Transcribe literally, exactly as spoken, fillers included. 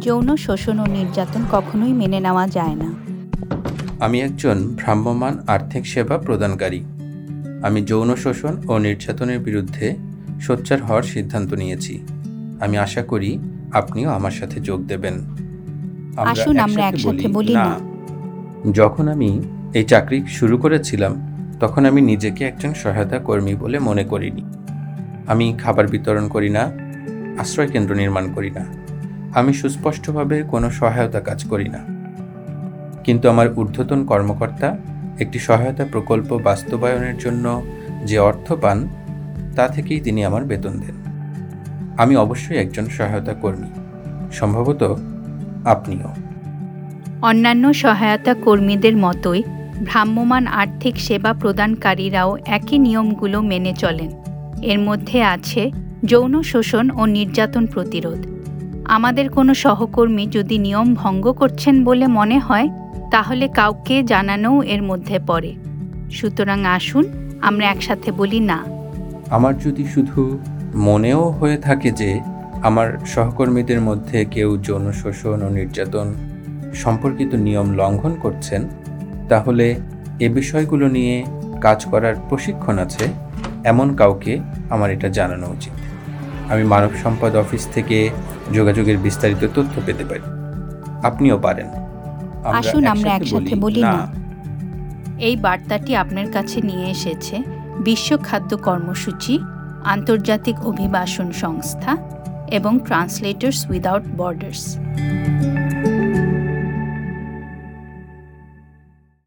যৌন শোষণ ও নির্যাতন কখনোই মেনে নেওয়া যায় না। আমি একজন ভ্রাম্যমাণ আর্থিক সেবা প্রদানকারী। আমি যৌন শোষণ ও নির্যাতনের বিরুদ্ধে সোচ্চার হওয়ার সিদ্ধান্ত নিয়েছি। আমি আশা করি আপনিও আমার সাথে যোগ দেবেন। আসুন আমরা একসাথে বলি না। যখন আমি এই চাকরি শুরু করেছিলাম তখন আমি নিজেকে একজন সহায়তা কর্মী বলে মনে করিনি। আমি খাবার বিতরণ করি না, আশ্রয় কেন্দ্র নির্মাণ করি না, আমি সুস্পষ্টভাবে কোনো সহায়তা কাজ করি না। কিন্তু আমার ঊর্ধ্বতন কর্মকর্তা একটি সহায়তা প্রকল্প বাস্তবায়নের জন্য যে অর্থ পান তা থেকেই তিনি আমার বেতন দেন। আমি অবশ্যই একজন সহায়তা কর্মী, সম্ভবত আপনিও। অন্যান্য সহায়তা কর্মীদের মতোই ভ্রাম্যমাণ আর্থিক সেবা প্রদানকারীরাও একই নিয়মগুলো মেনে চলেন। এর মধ্যে আছে যৌন শোষণ ও নির্যাতন প্রতিরোধ। আমাদের কোনো সহকর্মী যদি নিয়ম ভঙ্গ করছেন বলে মনে হয় তাহলে কাউকে জানানোও এর মধ্যে পড়ে। সুতরাং আসুন আমরা একসাথে বলি না। আমার যদি শুধু মনেও হয়ে থাকে যে আমার সহকর্মীদের মধ্যে কেউ যৌন শোষণ ও নির্যাতন সম্পর্কিত নিয়ম লঙ্ঘন করছেন, তাহলে এ বিষয়গুলো নিয়ে কাজ করার প্রশিক্ষণ আছে এমন কাউকে আমার এটা জানানো উচিত। আমি মানব সম্পদ অফিস থেকে যোগাযোগের বিস্তারিত তথ্য পেতে পারি। আপনিও পারেন। আসুন আমরা একসাথে বলি না। এই বার্তাটি আপনার কাছে নিয়ে এসেছে বিশ্ব খাদ্য কর্মসূচি, আন্তর্জাতিক অভিবাসন সংস্থা এবং ট্রান্সলেটর্স উইদাউট বর্ডার্স।